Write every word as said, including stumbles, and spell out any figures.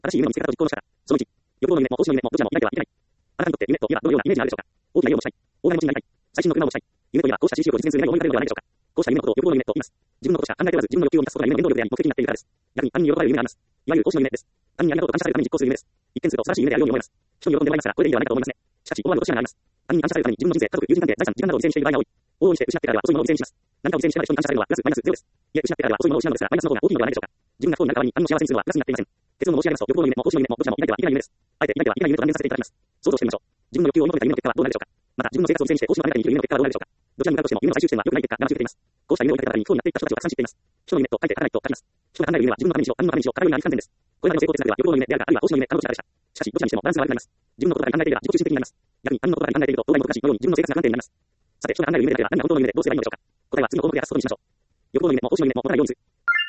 正しい夢を見つけ方と実行の仕方。そのいち、欲望の夢も投資の夢もどちらも抱いてはいけない。あなたにとって夢といえばどのようなイメージがあるでしょうか。大きな家を持ちたい。大金持ちになりたい。最新の車を持ちたい。夢といえばこうした知識を実現する願いを思い浮かべるのではないでしょうか。こうした夢のことを欲望の夢と言います。自分のことしか考えておらず、自分の欲求を満たすことが夢の原動力であり、目的になっているからです。逆に、他人に喜ばれる夢があります。いわゆる投資の夢です。他人にありがとうと感謝されるために実行する夢です。一見すると素晴らしい夢であるように思います。人に喜んでもらいますから、これでいいのではないかと思いますね。しかし、思わぬ落とし穴があります。他人に感謝されるために自分の人生、家族、友人関係、財産、時間などを犠牲にしている場合が多い。往々にして失ってからでは遅いものを犠牲にします。何かを犠牲にしてまで人に感謝されるのはプラスマイナスゼロです。いえ、失ってからでは遅いものを失うのですが、マイナスの方が大きいのではないでしょうか。自分が不幸になる代わりに他人を幸せにするのはプラスになっていません。結論を申し上げますと、欲望の夢も投資の夢もどちらも抱いてはいけない夢です。あえて抱いてはいけない夢と断言させていただきます。想像してみましょう。自分の欲求を追い求めた夢の結果はどうなるでしょうか。また、自分の生活を犠牲にして投資のあなたに生きる夢の結果はどうなるでしょうか。どちらに向かうとしても夢の最終地点は良くない結果が待ち受けています。こうした夢を抱いた方に不幸になっていった人たちはたくさん知っています。人の夢と書いて書かないと書きます。人が考える夢は自分のためにしろ、他人のためにしろ、語るような不完全です。これまでの成功哲学では欲望の夢であるか、あるいは投資の夢かのどちらかでした。しかし、どちらにしてもバランスが悪くなります。自分のことばかり考えていれば自己中心的になります。逆に他人のことばかり考えていると、どうが難しいのように自分の生活が不安定になります。さて、人が考える夢であれば何が本当の夢でどうすればいいのでしょうか。答えは次の項目で明日外にしましょう。欲望の夢も投資の夢も答えをようにする。